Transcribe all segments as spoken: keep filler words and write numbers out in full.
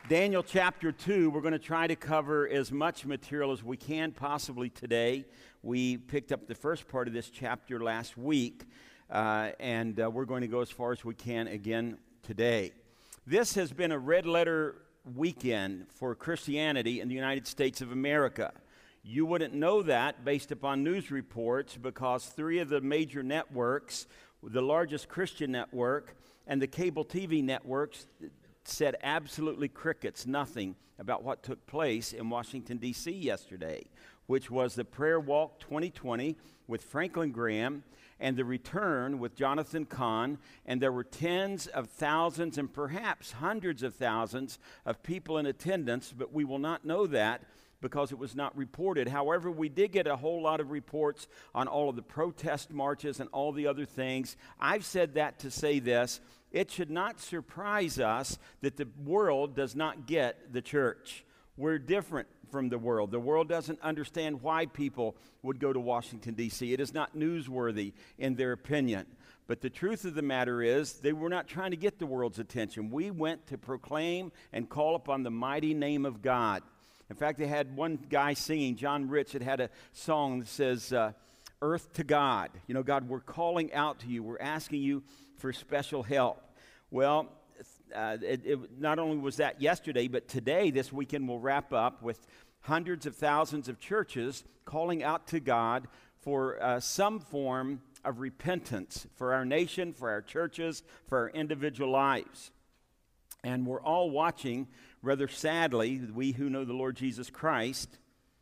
Daniel chapter two, we're going to try to cover as much material as we can possibly today. We picked up the first part of this chapter last week, uh, and uh, we're going to go as far as we can again today. This has been a red letter weekend for Christianity in the United States of America. You wouldn't know that based upon news reports because three of the major networks, the largest Christian network and the cable T V networks, said absolutely crickets, nothing about what took place in Washington, D C yesterday, which was the Prayer Walk twenty twenty with Franklin Graham and the Return with Jonathan Cahn, and there were tens of thousands and perhaps hundreds of thousands of people in attendance, but we will not know that because it was not reported. However, we did get a whole lot of reports on all of the protest marches and all the other things. I've said that to say this: it should not surprise us that the world does not get the church. We're different from the world. The world doesn't understand why people would go to Washington, D C It is not newsworthy in their opinion. But the truth of the matter is, they were not trying to get the world's attention. We went to proclaim and call upon the mighty name of God. In fact, they had one guy singing, John Rich, that had a song that says, uh, Earth to God. You know, God, we're calling out to you. We're asking you for special help. Well, uh, it, it, not only was that yesterday, but today, this weekend, we'll wrap up with hundreds of thousands of churches calling out to God for uh, some form of repentance for our nation, for our churches, for our individual lives. And we're all watching, rather sadly, we who know the Lord Jesus Christ,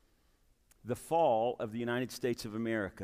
the fall of the United States of America.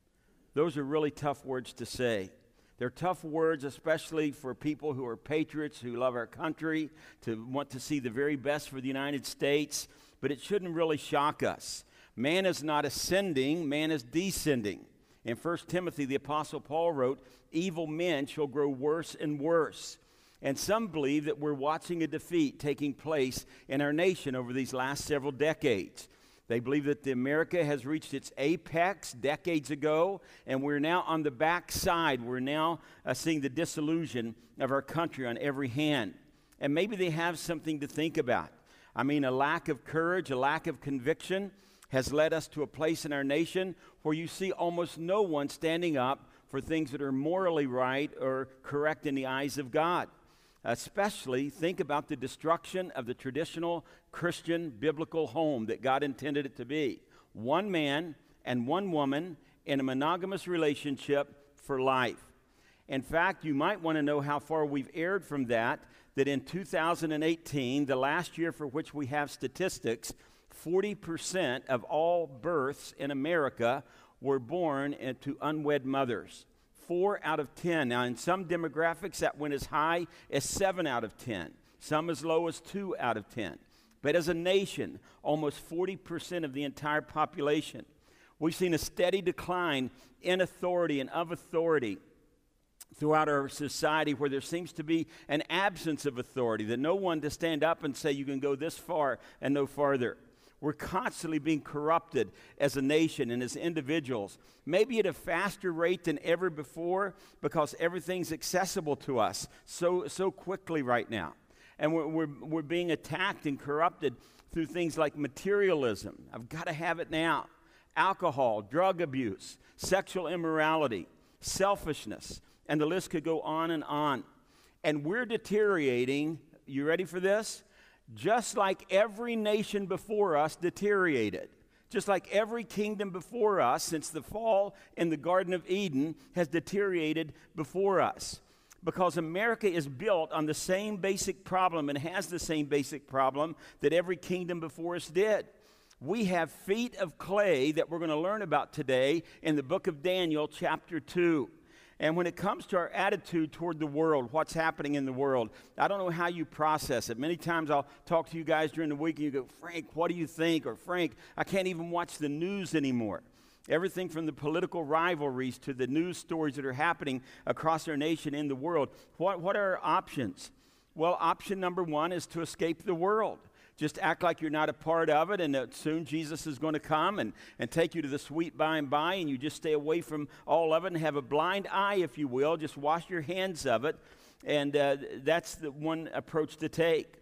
Those are really tough words to say. They're tough words, especially for people who are patriots, who love our country, to want to see the very best for the United States, but it shouldn't really shock us. Man is not ascending, man is descending. In First Timothy, the Apostle Paul wrote, evil men shall grow worse and worse. And some believe that we're watching a defeat taking place in our nation over these last several decades. They believe that the America has reached its apex decades ago, and we're now on the backside. We're now uh, seeing the disillusion of our country on every hand. And maybe they have something to think about. I mean, a lack of courage, a lack of conviction has led us to a place in our nation where you see almost no one standing up for things that are morally right or correct in the eyes of God. Especially think about the destruction of the traditional Christian biblical home that God intended it to be. One man and one woman in a monogamous relationship for life. In fact, you might want to know how far we've erred from that, that in two thousand eighteen, the last year for which we have statistics, forty percent of all births in America were born into unwed mothers. Four out of ten. Now, in some demographics, that went as high as seven out of ten. Some as low as two out of ten. But as a nation, almost forty percent of the entire population. We've seen a steady decline in authority and of authority throughout our society, where there seems to be an absence of authority, that no one to stand up and say you can go this far and no farther. We're constantly being corrupted as a nation and as individuals, maybe at a faster rate than ever before because everything's accessible to us so so quickly right now. And we're, we're, we're being attacked and corrupted through things like materialism. I've got to have it now. Alcohol, drug abuse, sexual immorality, selfishness, and the list could go on and on. And we're deteriorating. You ready for this? Just like every nation before us deteriorated. Just like every kingdom before us since the fall in the Garden of Eden has deteriorated before us. Because America is built on the same basic problem and has the same basic problem that every kingdom before us did. We have feet of clay that we're going to learn about today in the book of Daniel chapter two. And when it comes to our attitude toward the world, what's happening in the world, I don't know how you process it. Many times I'll talk to you guys during the week and you go, Frank, what do you think? Or Frank, I can't even watch the news anymore. Everything from the political rivalries to the news stories that are happening across our nation in the world. What, what are our options? Well, option number one is to escape the world. Just act like you're not a part of it, and that soon Jesus is going to come and, and take you to the sweet by and by, and you just stay away from all of it and have a blind eye, if you will. Just wash your hands of it, and uh, that's the one approach to take.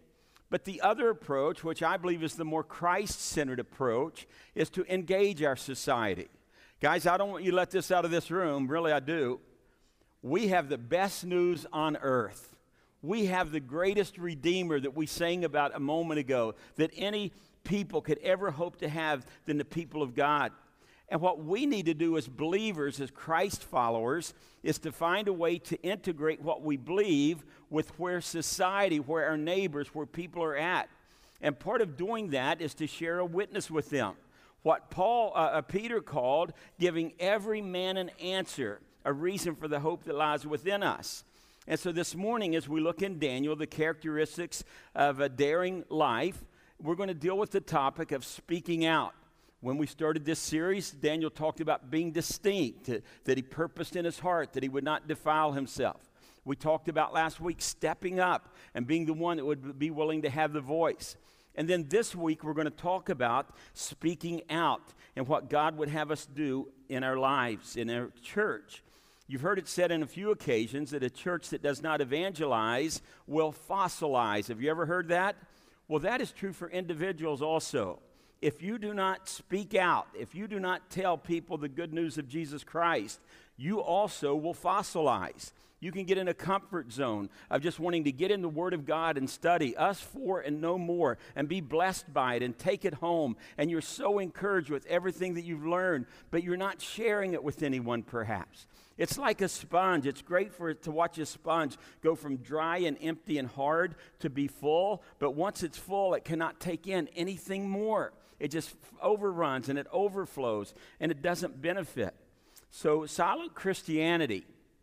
But the other approach, which I believe is the more Christ-centered approach, is to engage our society. Guys, I don't want you to let this out of this room. Really, I do. We have the best news on earth. We have the greatest Redeemer that we sang about a moment ago that any people could ever hope to have than the people of God. And what we need to do as believers, as Christ followers, is to find a way to integrate what we believe with where society, where our neighbors, where people are at. And part of doing that is to share a witness with them. What Paul, uh, uh, Peter called giving every man an answer, a reason for the hope that lies within us. And so this morning, as we look in Daniel, the characteristics of a daring life, we're going to deal with the topic of speaking out. When we started this series, Daniel talked about being distinct, that he purposed in his heart that he would not defile himself. We talked about last week stepping up and being the one that would be willing to have the voice. And then this week, we're going to talk about speaking out and what God would have us do in our lives, in our church. You've heard it said on a few occasions that a church that does not evangelize will fossilize. Have you ever heard that? Well, that is true for individuals also. If you do not speak out, if you do not tell people the good news of Jesus Christ, you also will fossilize. You can get in a comfort zone of just wanting to get in the Word of God and study us for and no more and be blessed by it and take it home. And you're so encouraged with everything that you've learned, but you're not sharing it with anyone perhaps. It's like a sponge. It's great for it to watch a sponge go from dry and empty and hard to be full, but once it's full, it cannot take in anything more. It just overruns and it overflows and it doesn't benefit. So silent Christianity,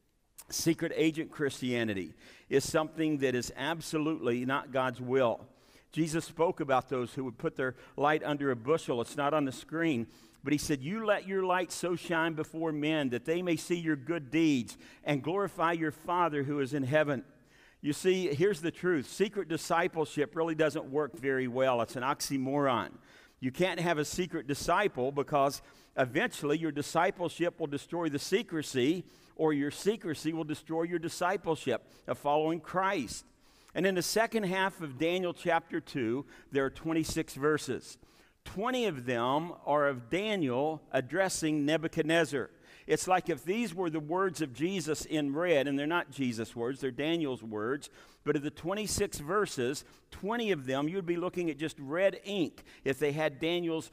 secret agent Christianity, is something that is absolutely not God's will. Jesus spoke about those who would put their light under a bushel. It's not on the screen. But he said, you let your light so shine before men that they may see your good deeds and glorify your Father who is in heaven. You see, here's the truth. Secret discipleship really doesn't work very well. It's an oxymoron. You can't have a secret disciple because eventually your discipleship will destroy the secrecy, or your secrecy will destroy your discipleship of following Christ. And in the second half of Daniel chapter two, there are twenty-six verses. twenty of them are of Daniel addressing Nebuchadnezzar. It's like if these were the words of Jesus in red, and they're not Jesus' words, they're Daniel's words, but of the twenty-six verses, twenty of them, you'd be looking at just red ink if they had Daniel's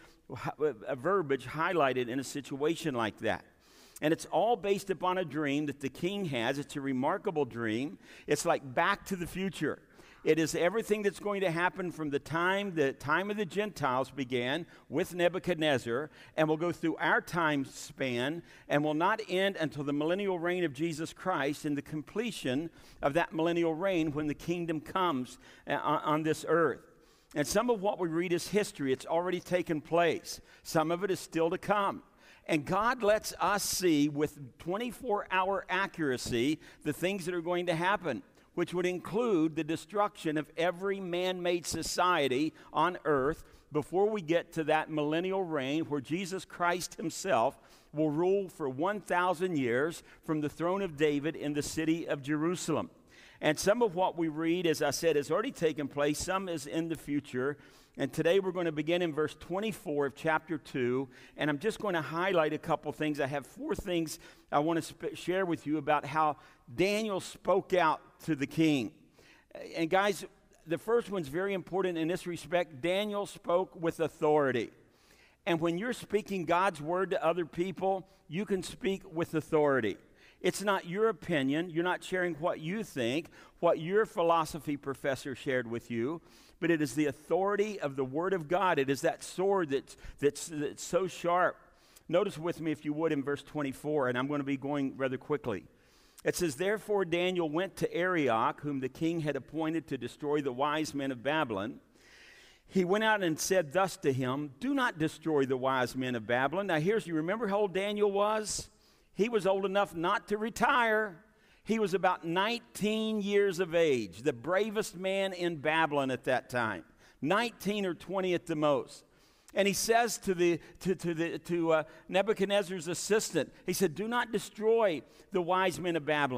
verbiage highlighted in a situation like that. And it's all based upon a dream that the king has. It's a remarkable dream. It's like Back to the Future. It is everything that's going to happen from the time the time of the Gentiles began with Nebuchadnezzar, and will go through our time span and will not end until the millennial reign of Jesus Christ and the completion of that millennial reign when the kingdom comes uh, on this earth. And some of what we read is history. It's already taken place. Some of it is still to come. And God lets us see with twenty-four hour accuracy the things that are going to happen, which would include the destruction of every man-made society on earth before we get to that millennial reign where Jesus Christ himself will rule for one thousand years from the throne of David in the city of Jerusalem. And some of what we read, as I said, has already taken place. Some is in the future. And today we're going to begin in verse twenty-four of chapter two. And I'm just going to highlight a couple things. I have four things I want to sp- share with you about how Daniel spoke out to the king. And guys, the first one's very important in this respect. Daniel spoke with authority. And when you're speaking God's word to other people, you can speak with authority. It's not your opinion. You're not sharing what you think, what your philosophy professor shared with you, but it is the authority of the Word of God. It is that sword that's, that's, that's so sharp. Notice with me, if you would, in verse twenty-four, and I'm going to be going rather quickly. It says, therefore Daniel went to Arioch, whom the king had appointed to destroy the wise men of Babylon. He went out and said thus to him, do not destroy the wise men of Babylon. Now here's, you remember how old Daniel was? He was old enough not to retire. He was about nineteen years of age, the bravest man in Babylon at that time, nineteen or twenty at the most. And he says to the to to the to uh, Nebuchadnezzar's assistant, he said, "Do not destroy the wise men of Babylon.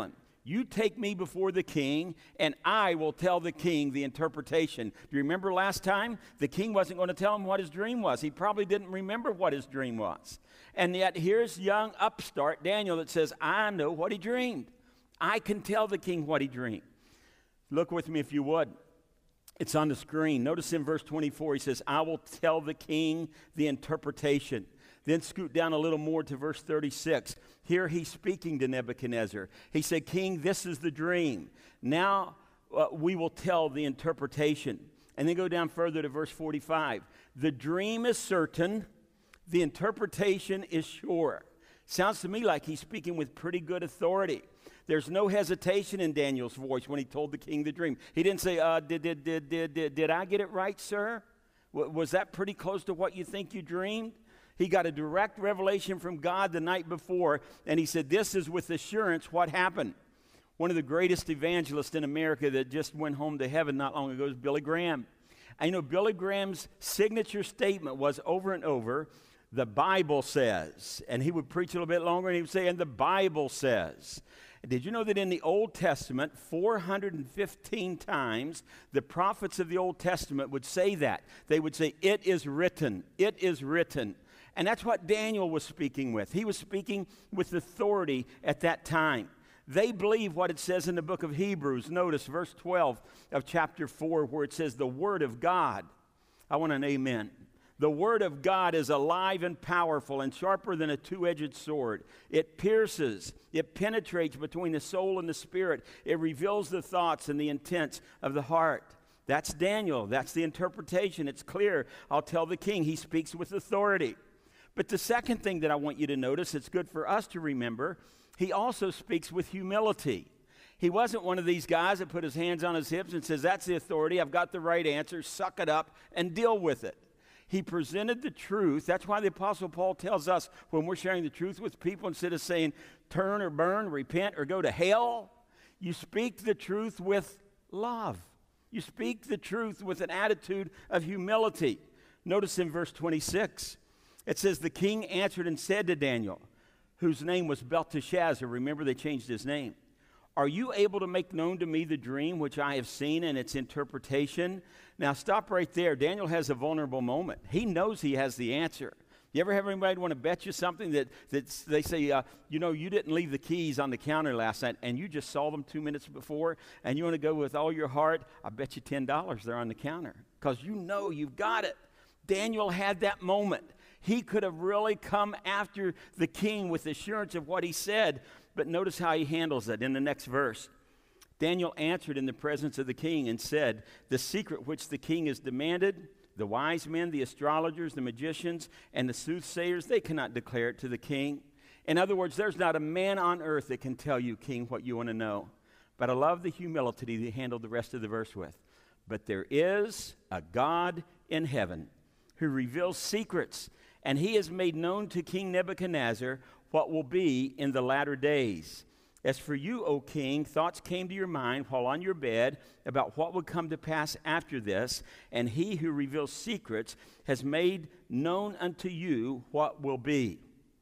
You take me before the king, and I will tell the king the interpretation. Do you remember last time? The king wasn't going to tell him what his dream was. He probably didn't remember what his dream was. And yet here's young upstart Daniel that says, I know what he dreamed. I can tell the king what he dreamed. Look with me if you would. It's on the screen. Notice in verse twenty-four, he says, I will tell the king the interpretation. Then scoot down a little more to verse thirty-six. Here he's speaking to Nebuchadnezzar. He said, King, this is the dream. Now uh, we will tell the interpretation. And then go down further to verse forty-five. The dream is certain. The interpretation is sure. Sounds to me like he's speaking with pretty good authority. There's no hesitation in Daniel's voice when he told the king the dream. He didn't say, uh, did, did, did, did, did, did I get it right, sir? W- was that pretty close to what you think you dreamed? He got a direct revelation from God the night before, and he said, this is with assurance what happened. One of the greatest evangelists in America that just went home to heaven not long ago is Billy Graham. And you know, Billy Graham's signature statement was over and over, the Bible says. And he would preach a little bit longer, and he would say, and the Bible says. Did you know that in the Old Testament, four hundred fifteen times, the prophets of the Old Testament would say that? They would say, it is written, it is written. And that's what Daniel was speaking with. He was speaking with authority at that time. They believe what it says in the book of Hebrews. Notice verse twelve of chapter four, where it says, the word of God. I want an amen. The word of God is alive and powerful and sharper than a two-edged sword. It pierces, it penetrates between the soul and the spirit. It reveals the thoughts and the intents of the heart. That's Daniel. That's the interpretation. It's clear. I'll tell the king. He speaks with authority. But the second thing that I want you to notice, it's good for us to remember, he also speaks with humility. He wasn't one of these guys that put his hands on his hips and says, that's the authority. I've got the right answer. Suck it up and deal with it. He presented the truth. That's why the Apostle Paul tells us when we're sharing the truth with people, instead of saying turn or burn, repent or go to hell, you speak the truth with love. You speak the truth with an attitude of humility. Notice in verse twenty-six, it says, the king answered and said to Daniel, whose name was Belteshazzar. Remember, they changed his name. Are you able to make known to me the dream which I have seen and its interpretation? Now, stop right there. Daniel has a vulnerable moment. He knows he has the answer. You ever have anybody want to bet you something that, that they say, uh, you know, you didn't leave the keys on the counter last night, and you just saw them two minutes before, and you want to go with all your heart? I bet you ten dollars they're on the counter, because you know you've got it. Daniel had that moment. He could have really come after the king with assurance of what he said, but notice how he handles it in the next verse. Daniel answered in the presence of the king and said, the secret which the king has demanded, the wise men, the astrologers, the magicians, and the soothsayers, they cannot declare it to the king. In other words, there's not a man on earth that can tell you, king, what you want to know. But I love the humility that he handled the rest of the verse with. But there is a God in heaven who reveals secrets, and he has made known to King Nebuchadnezzar what will be in the latter days. As for you, O king, thoughts came to your mind while on your bed about what would come to pass after this, and he who reveals secrets has made known unto you what will be.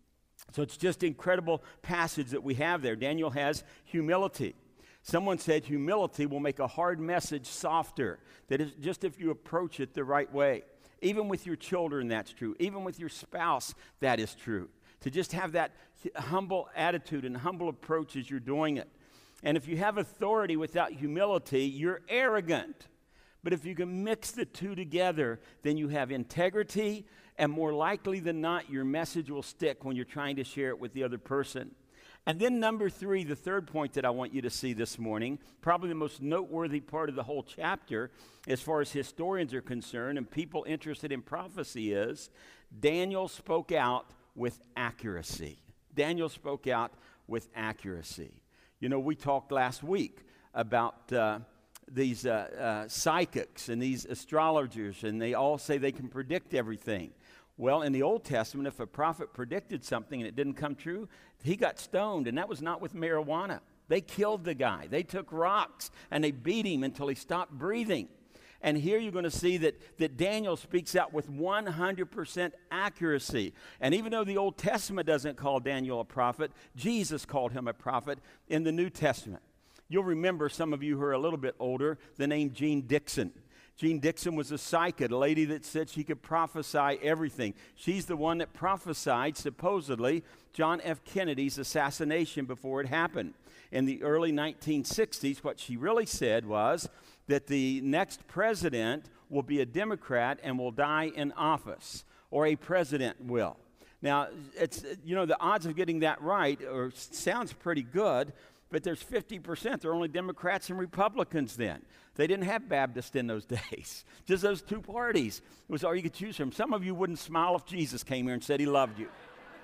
So it's just an incredible passage that we have there. Daniel has humility. Someone said humility will make a hard message softer, that is just if you approach it the right way. Even with your children, that's true. Even with your spouse, that is true. To just have that humble attitude and humble approach as you're doing it. And if you have authority without humility, you're arrogant. But if you can mix the two together, then you have integrity, and more likely than not, your message will stick when you're trying to share it with the other person. And then number three, the third point that I want you to see this morning, probably the most noteworthy part of the whole chapter, as far as historians are concerned and people interested in prophecy, is Daniel spoke out with accuracy. Daniel spoke out with accuracy. You know, we talked last week about uh, these uh, uh, psychics and these astrologers, and they all say they can predict everything. Well, in the Old Testament, if a prophet predicted something and it didn't come true, he got stoned, and that was not with marijuana. They killed the guy. They took rocks, and they beat him until he stopped breathing. And here you're going to see that, that Daniel speaks out with one hundred percent accuracy. And even though the Old Testament doesn't call Daniel a prophet, Jesus called him a prophet in the New Testament. You'll remember, some of you who are a little bit older, the name Jean Dixon. Jean Dixon was a psychic, a lady that said she could prophesy everything. She's the one that prophesied, supposedly, John F. Kennedy's assassination before it happened. In the early nineteen sixties, what she really said was that the next president will be a Democrat and will die in office, or a president will. Now, it's, you know, the odds of getting that right or sounds pretty good, but there's fifty percent. There are only Democrats and Republicans then. They didn't have Baptists in those days. Just those two parties. It was all you could choose from. Some of you wouldn't smile if Jesus came here and said he loved you.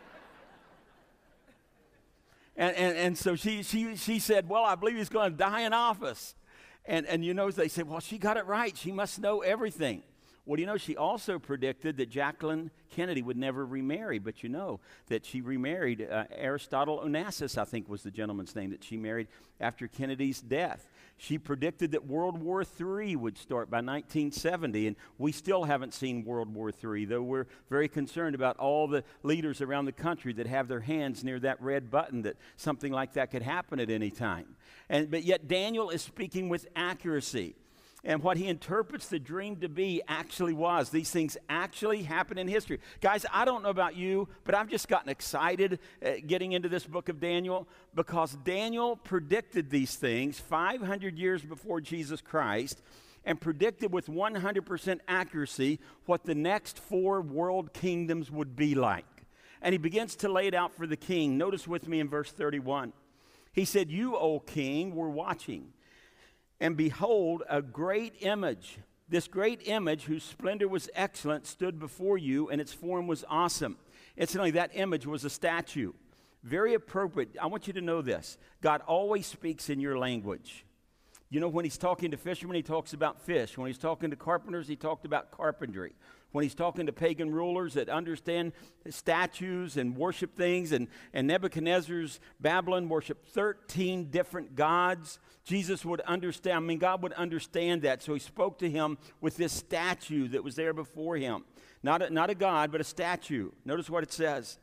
and, and, and so she, she, she said, well, I believe he's going to die in office. And, and you know, they said, well, she got it right. She must know everything. Well, you know, she also predicted that Jacqueline Kennedy would never remarry, but you know that she remarried uh, Aristotle Onassis, I think was the gentleman's name that she married after Kennedy's death. She predicted that World War Three would start by nineteen seventy, and we still haven't seen World War Three, though we're very concerned about all the leaders around the country that have their hands near that red button that something like that could happen at any time. And, but yet Daniel is speaking with accuracy. And what he interprets the dream to be actually was. These things actually happen in history. Guys, I don't know about you, but I've just gotten excited uh, getting into this book of Daniel because Daniel predicted these things five hundred years before Jesus Christ and predicted with one hundred percent accuracy what the next four world kingdoms would be like. And he begins to lay it out for the king. Notice with me in verse thirty-one. He said, "You, O king, were watching. And behold, a great image, this great image whose splendor was excellent, stood before you, and its form was awesome." Incidentally, that image was a statue. Very appropriate. I want you to know this. God always speaks in your language. You know, when he's talking to fishermen, he talks about fish. When he's talking to carpenters, he talked about carpentry. When he's talking to pagan rulers that understand statues and worship things, and, and Nebuchadnezzar's Babylon worshiped thirteen different gods, Jesus would understand, I mean, God would understand that, so he spoke to him with this statue that was there before him. Not a, not a god, but a statue. Notice what it says.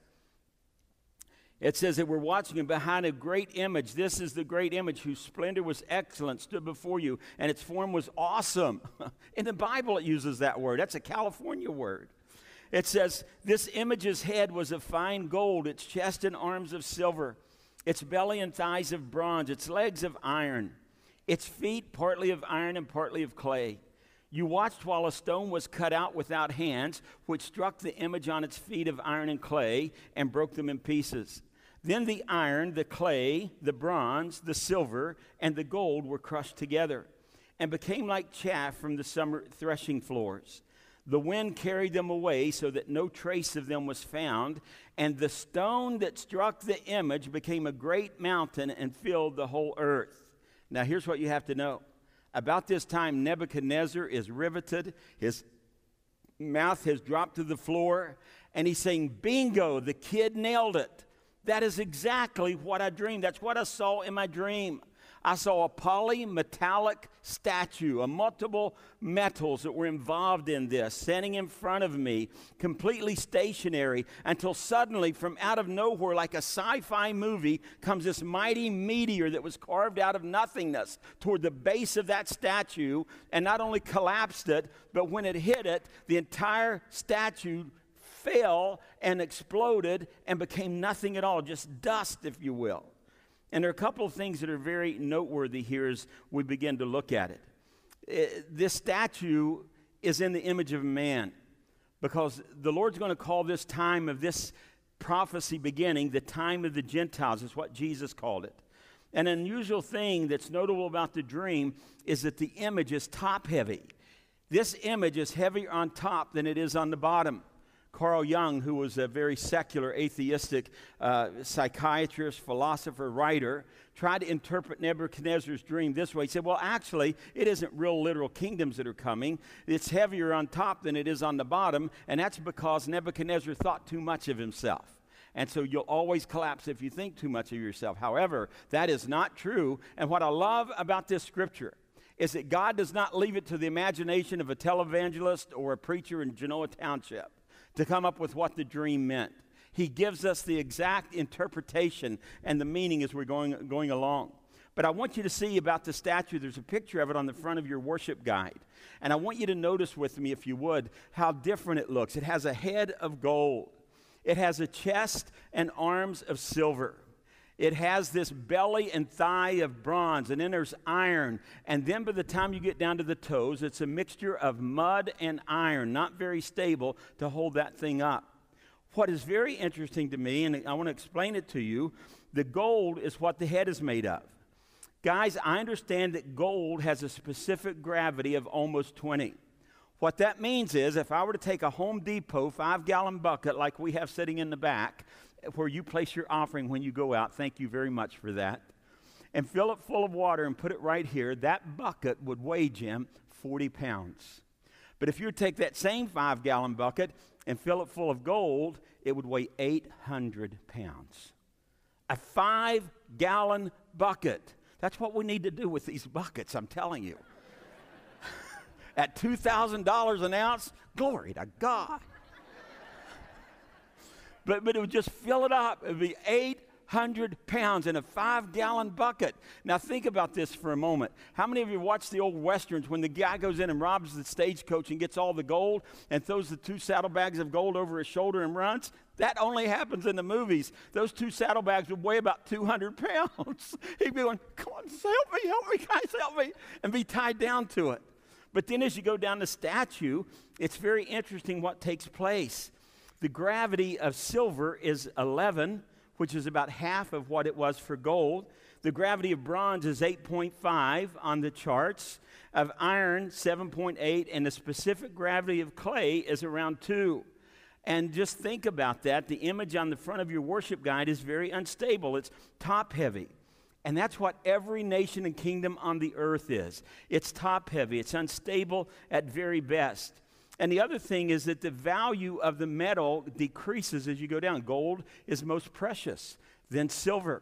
It says that we're watching him behind a great image. This is the great image whose splendor was excellent, stood before you, and its form was awesome. In the Bible, it uses that word. That's a California word. It says, this image's head was of fine gold, its chest and arms of silver, its belly and thighs of bronze, its legs of iron, its feet partly of iron and partly of clay. You watched while a stone was cut out without hands, which struck the image on its feet of iron and clay and broke them in pieces. Then the iron, the clay, the bronze, the silver, and the gold were crushed together and became like chaff from the summer threshing floors. The wind carried them away so that no trace of them was found, and the stone that struck the image became a great mountain and filled the whole earth. Now here's what you have to know. About this time, Nebuchadnezzar is riveted. His mouth has dropped to the floor, and he's saying, bingo, the kid nailed it. That is exactly what I dreamed. That's what I saw in my dream. I saw a polymetallic statue, a multiple metals that were involved in this, standing in front of me, completely stationary, until suddenly, from out of nowhere, like a sci-fi movie, comes this mighty meteor that was carved out of nothingness toward the base of that statue, and not only collapsed it, but when it hit it, the entire statue fell and exploded and became nothing at all, just dust, if you will. And there are a couple of things that are very noteworthy here as we begin to look at it. it this statue is in the image of man, because the Lord's going to call this time of this prophecy beginning the time of the Gentiles, is what Jesus called it. An unusual thing that's notable about the dream is that the image is top heavy. This image is heavier on top than it is on the bottom. Carl Jung, who was a very secular, atheistic uh, psychiatrist, philosopher, writer, tried to interpret Nebuchadnezzar's dream this way. He said, well, actually, it isn't real literal kingdoms that are coming. It's heavier on top than it is on the bottom, and that's because Nebuchadnezzar thought too much of himself. And so you'll always collapse if you think too much of yourself. However, that is not true. And what I love about this scripture is that God does not leave it to the imagination of a televangelist or a preacher in Genoa Township to come up with what the dream meant. He gives us the exact interpretation and the meaning as we're going, going along. But I want you to see about the statue. There's a picture of it on the front of your worship guide. And I want you to notice with me, if you would, how different it looks. It has a head of gold. It has a chest and arms of silver. It has this belly and thigh of bronze, and then there's iron. And then by the time you get down to the toes, it's a mixture of mud and iron, not very stable to hold that thing up. What is very interesting to me, and I want to explain it to you, the gold is what the head is made of. Guys, I understand that gold has a specific gravity of almost twenty. What that means is if I were to take a Home Depot five-gallon bucket like we have sitting in the back, where you place your offering when you go out, thank you very much for that, and fill it full of water and put it right here, that bucket would weigh, Jim, forty pounds. But if you would take that same five-gallon bucket and fill it full of gold, it would weigh eight hundred pounds. A five-gallon bucket. That's what we need to do with these buckets, I'm telling you. At two thousand dollars an ounce, glory to God. But, but it would just fill it up. It would be eight hundred pounds in a five-gallon bucket. Now think about this for a moment. How many of you watched the old Westerns when the guy goes in and robs the stagecoach and gets all the gold and throws the two saddlebags of gold over his shoulder and runs? That only happens in the movies. Those two saddlebags would weigh about two hundred pounds. He'd be going, come on, help me, help me, guys, help me, and be tied down to it. But then as you go down the statue, it's very interesting what takes place. The gravity of silver is eleven, which is about half of what it was for gold. The gravity of bronze is eight point five on the charts. Of iron, seven point eight, and the specific gravity of clay is around two. And just think about that. The image on the front of your worship guide is very unstable. It's top-heavy. And that's what every nation and kingdom on the earth is. It's top-heavy. It's unstable at very best. And the other thing is that the value of the metal decreases as you go down. Gold is most precious, then silver,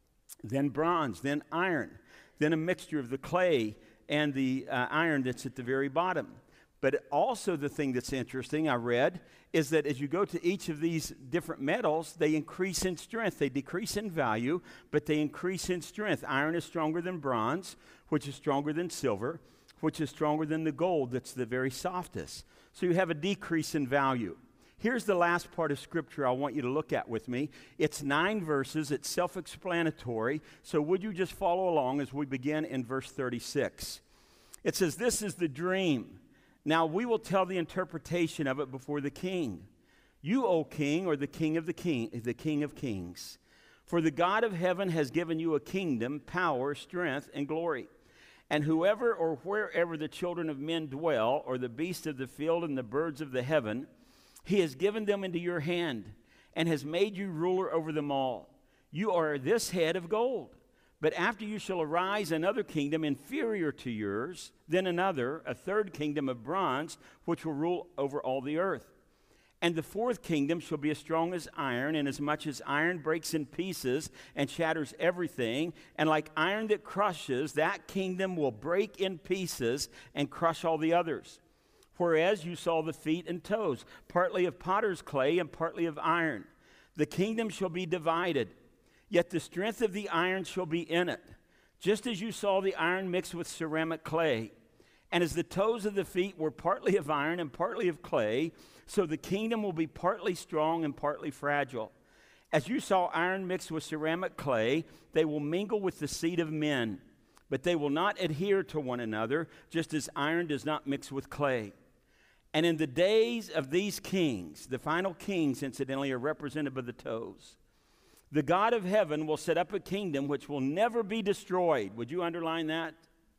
then bronze, then iron, then a mixture of the clay and the uh, iron that's at the very bottom. But also the thing that's interesting, I read, is that as you go to each of these different metals, they increase in strength. They decrease in value, but they increase in strength. Iron is stronger than bronze, which is stronger than silver, which is stronger than the gold that's the very softest. So you have a decrease in value. Here's the last part of Scripture I want you to look at with me. It's nine verses. It's self-explanatory. So would you just follow along as we begin in verse thirty-six? It says, "This is the dream. Now we will tell the interpretation of it before the king. You, O king, are the king of the king, the king of kings. For the God of heaven has given you a kingdom, power, strength, and glory. And whoever or wherever the children of men dwell, or the beasts of the field and the birds of the heaven, he has given them into your hand, and has made you ruler over them all. You are this head of gold. But after you shall arise another kingdom inferior to yours, then another, a third kingdom of bronze, which will rule over all the earth. And the fourth kingdom shall be as strong as iron, inasmuch as iron breaks in pieces and shatters everything. And like iron that crushes, that kingdom will break in pieces and crush all the others. Whereas you saw the feet and toes, partly of potter's clay and partly of iron. The kingdom shall be divided, yet the strength of the iron shall be in it, just as you saw the iron mixed with ceramic clay. And as the toes of the feet were partly of iron and partly of clay, so the kingdom will be partly strong and partly fragile. As you saw iron mixed with ceramic clay, they will mingle with the seed of men, but they will not adhere to one another, just as iron does not mix with clay. And in the days of these kings," the final kings, incidentally, are represented by the toes, "the God of heaven will set up a kingdom which will never be destroyed." Would you underline that?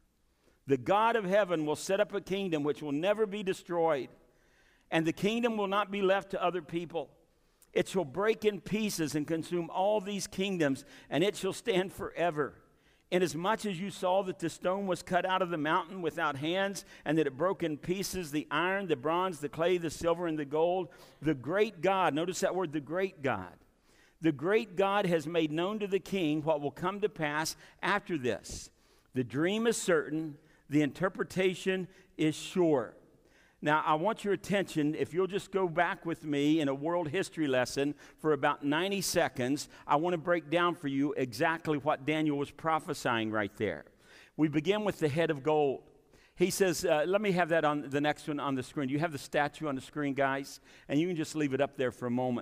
The God of heaven will set up a kingdom which will never be destroyed, and the kingdom will not be left to other people. It shall break in pieces and consume all these kingdoms, and it shall stand forever. Inasmuch as you saw that the stone was cut out of the mountain without hands, and that it broke in pieces the iron, the bronze, the clay, the silver, and the gold, the great God, notice that word, the great God, the great God has made known to the king what will come to pass after this. The dream is certain, the interpretation is sure. Now, I want your attention, if you'll just go back with me in a world history lesson for about ninety seconds, I want to break down for you exactly what Daniel was prophesying right there. We begin with the head of gold. He says, uh, let me have that on the next one on the screen. You have the statue on the screen, guys, and you can just leave it up there for a moment.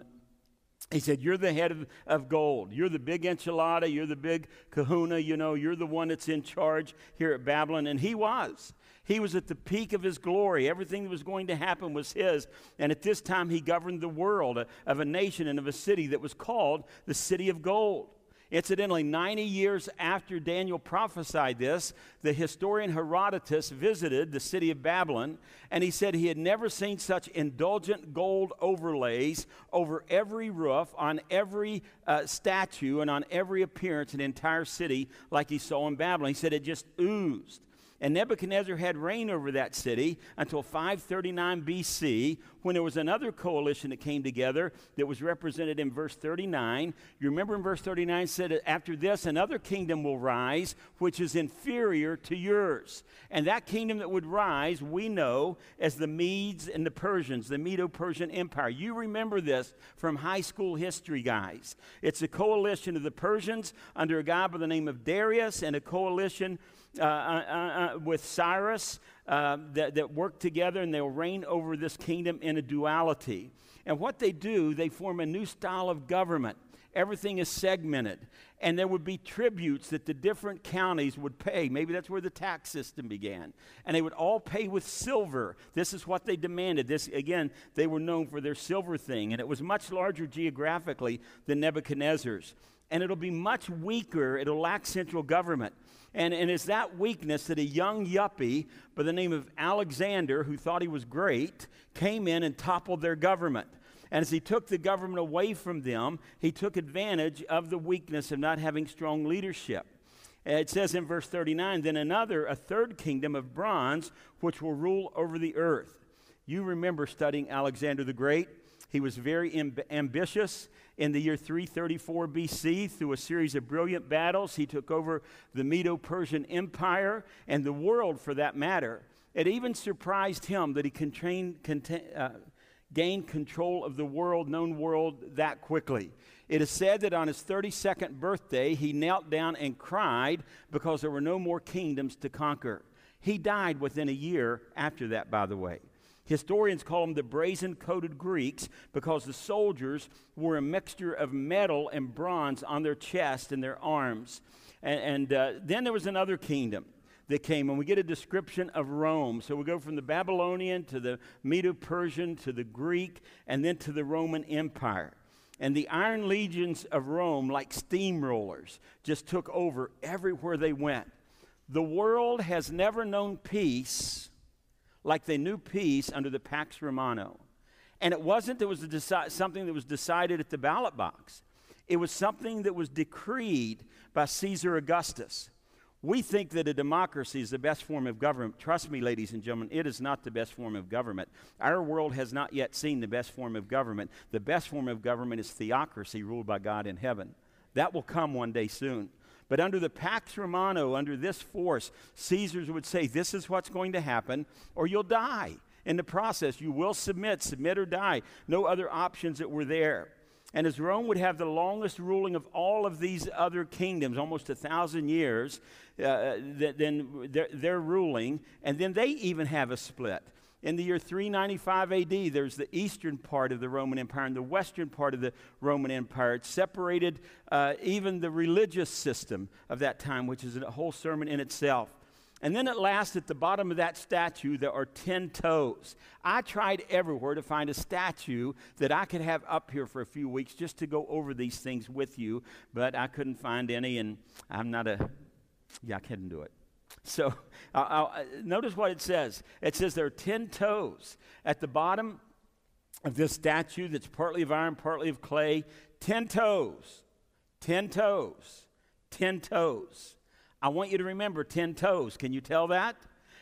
He said, you're the head of, of gold. You're the big enchilada. You're the big kahuna. You know, you're the one that's in charge here at Babylon. And he was. He was at the peak of his glory. Everything that was going to happen was his. And at this time, he governed the world of a nation and of a city that was called the City of Gold. Incidentally, ninety years after Daniel prophesied this, the historian Herodotus visited the city of Babylon, and he said he had never seen such indulgent gold overlays over every roof, on every uh, statue, and on every appearance in the entire city like he saw in Babylon. He said it just oozed. And Nebuchadnezzar had reign over that city until five thirty-nine B C, when there was another coalition that came together that was represented in verse thirty-nine. You remember in verse thirty-nine it said, after this another kingdom will rise, which is inferior to yours. And that kingdom that would rise, we know as the Medes and the Persians, the Medo-Persian Empire. You remember this from high school history, guys. It's a coalition of the Persians under a guy by the name of Darius, and a coalition Uh, uh, uh, with Cyrus uh, that, that work together, and they'll reign over this kingdom in a duality. And what they do, they form a new style of government. Everything is segmented. And there would be tributes that the different counties would pay. Maybe that's where the tax system began. And they would all pay with silver. This is what they demanded. This, again, they were known for their silver thing. And it was much larger geographically than Nebuchadnezzar's. And it'll be much weaker. It'll lack central government. And, and it's that weakness that a young yuppie by the name of Alexander, who thought he was great, came in and toppled their government. And as he took the government away from them, he took advantage of the weakness of not having strong leadership. It says in verse thirty-nine, then another, a third kingdom of bronze, which will rule over the earth. You remember studying Alexander the Great. He was very amb- ambitious. In the year three thirty-four B C, through a series of brilliant battles, he took over the Medo-Persian Empire and the world for that matter. It even surprised him that he contain, contain, uh, gained control of the world, known world, that quickly. It is said that on his thirty-second birthday, he knelt down and cried because there were no more kingdoms to conquer. He died within a year after that, by the way. Historians call them the brazen-coated Greeks because the soldiers wore a mixture of metal and bronze on their chest and their arms. And, and uh, then there was another kingdom that came, and we get a description of Rome. So we go from the Babylonian to the Medo-Persian to the Greek and then to the Roman Empire. And the iron legions of Rome, like steamrollers, just took over everywhere they went. The world has never known peace like they knew peace under the Pax Romano. And it wasn't that was a deci- something that was decided at the ballot box. It was something that was decreed by Caesar Augustus. We think that a democracy is the best form of government. Trust me, ladies and gentlemen, it is not the best form of government. Our world has not yet seen the best form of government. The best form of government is theocracy ruled by God in heaven. That will come one day soon. But under the Pax Romano, under this force, Caesars would say, this is what's going to happen, or you'll die. In the process, you will submit, submit or die. No other options that were there. And as Rome would have the longest ruling of all of these other kingdoms, almost a thousand years, uh, th- then they're, they're ruling, and then they even have a split. In the year three ninety-five A D, there's the eastern part of the Roman Empire and the western part of the Roman Empire. It separated uh, even the religious system of that time, which is a whole sermon in itself. And then at last, at the bottom of that statue, there are ten toes. I tried everywhere to find a statue that I could have up here for a few weeks just to go over these things with you, but I couldn't find any, and I'm not a, yeah, I couldn't do it. So uh, uh, notice what it says. It says there are ten toes. At the bottom of this statue that's partly of iron, partly of clay, ten toes, ten toes, ten toes. I want you to remember ten toes. Can you tell that?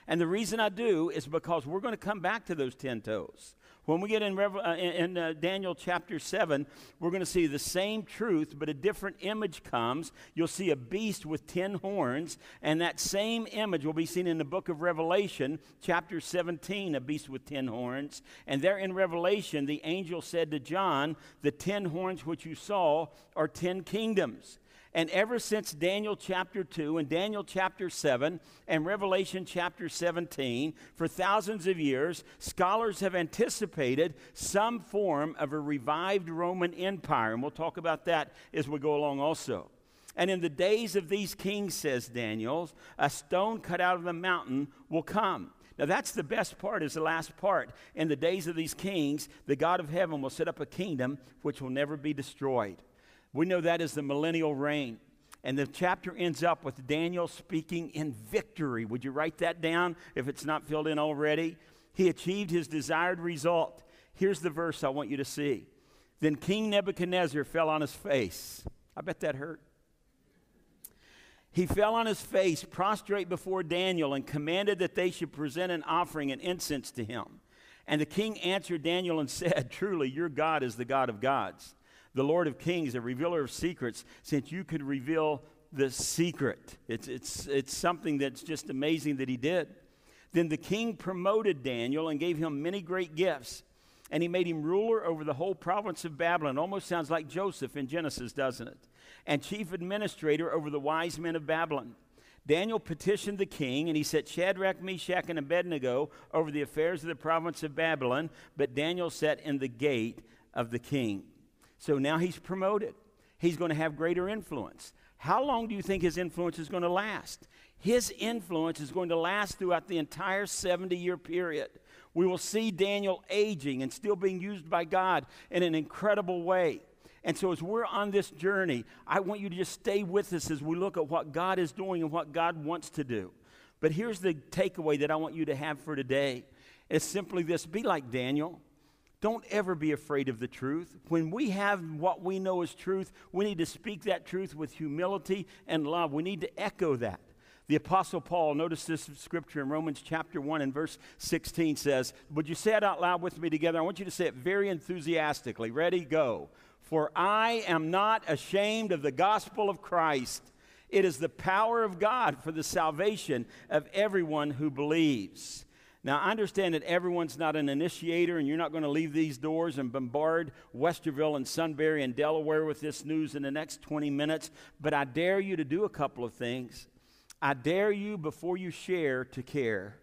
And the reason I do is because we're going to come back to those ten toes. When we get in, Revel- uh, in, in uh, Daniel chapter seven, we're going to see the same truth, but a different image comes. You'll see a beast with ten horns, and that same image will be seen in the book of Revelation, chapter seventeen, a beast with ten horns. And there in Revelation, the angel said to John, the ten horns which you saw are ten kingdoms. And ever since Daniel chapter two and Daniel chapter seven and Revelation chapter seventeen, for thousands of years, scholars have anticipated some form of a revived Roman Empire. And we'll talk about that as we go along also. And in the days of these kings, says Daniel, a stone cut out of the mountain will come. Now that's the best part, is the last part. In the days of these kings, the God of heaven will set up a kingdom which will never be destroyed. We know that is the millennial reign. And the chapter ends up with Daniel speaking in victory. Would you write that down if it's not filled in already? He achieved his desired result. Here's the verse I want you to see. Then King Nebuchadnezzar fell on his face. I bet that hurt. He fell on his face, prostrate before Daniel, and commanded that they should present an offering and incense to him. And the king answered Daniel and said, truly, your God is the God of gods, the Lord of kings, the revealer of secrets, since you could reveal the secret. It's, it's, it's something that's just amazing that he did. Then the king promoted Daniel and gave him many great gifts. And he made him ruler over the whole province of Babylon. Almost sounds like Joseph in Genesis, doesn't it? And chief administrator over the wise men of Babylon. Daniel petitioned the king, and he set Shadrach, Meshach, and Abednego over the affairs of the province of Babylon. But Daniel sat in the gate of the king. So now he's promoted. He's going to have greater influence. How long do you think his influence is going to last? His influence is going to last throughout the entire seventy-year period. We will see Daniel aging and still being used by God in an incredible way. And so as we're on this journey, I want you to just stay with us as we look at what God is doing and what God wants to do. But here's the takeaway that I want you to have for today. It's simply this: be like Daniel. Don't ever be afraid of the truth. When we have what we know is truth, we need to speak that truth with humility and love. We need to echo that. The Apostle Paul, notice this scripture in Romans chapter one and verse sixteen says, would you say it out loud with me together? I want you to say it very enthusiastically. Ready? Go. For I am not ashamed of the gospel of Christ. It is the power of God for the salvation of everyone who believes. Now, I understand that everyone's not an initiator, and you're not going to leave these doors and bombard Westerville and Sunbury and Delaware with this news in the next twenty minutes, but I dare you to do a couple of things. I dare you, before you share, to care.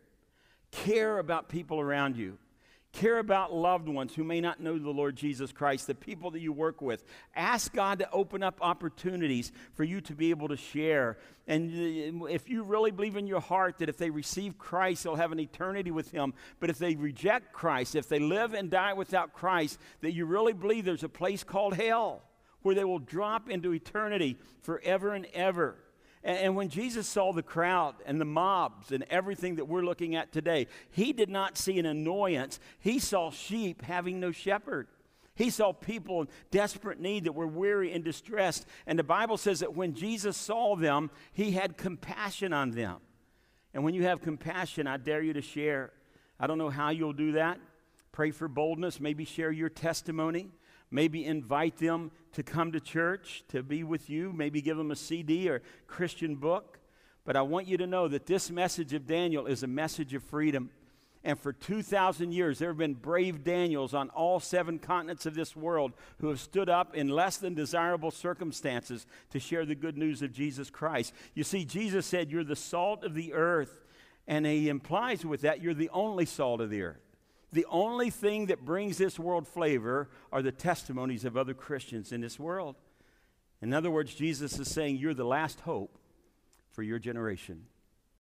Care about people around you. Care about loved ones who may not know the Lord Jesus Christ, the people that you work with. Ask God to open up opportunities for you to be able to share. And if you really believe in your heart that if they receive Christ, they'll have an eternity with Him. But if they reject Christ, if they live and die without Christ, that you really believe there's a place called hell where they will drop into eternity forever and ever. And when Jesus saw the crowd and the mobs and everything that we're looking at today, He did not see an annoyance. He saw sheep having no shepherd. He saw people in desperate need that were weary and distressed. And the Bible says that when Jesus saw them, He had compassion on them. And when you have compassion, I dare you to share. I don't know how you'll do that. Pray for boldness. Maybe share your testimony. Maybe invite them to come to church, to be with you. Maybe give them a C D or Christian book. But I want you to know that this message of Daniel is a message of freedom. And for two thousand years, there have been brave Daniels on all seven continents of this world who have stood up in less than desirable circumstances to share the good news of Jesus Christ. You see, Jesus said, you're the salt of the earth. And He implies with that, you're the only salt of the earth. The only thing that brings this world flavor are the testimonies of other Christians in this world. In other words, Jesus is saying, you're the last hope for your generation.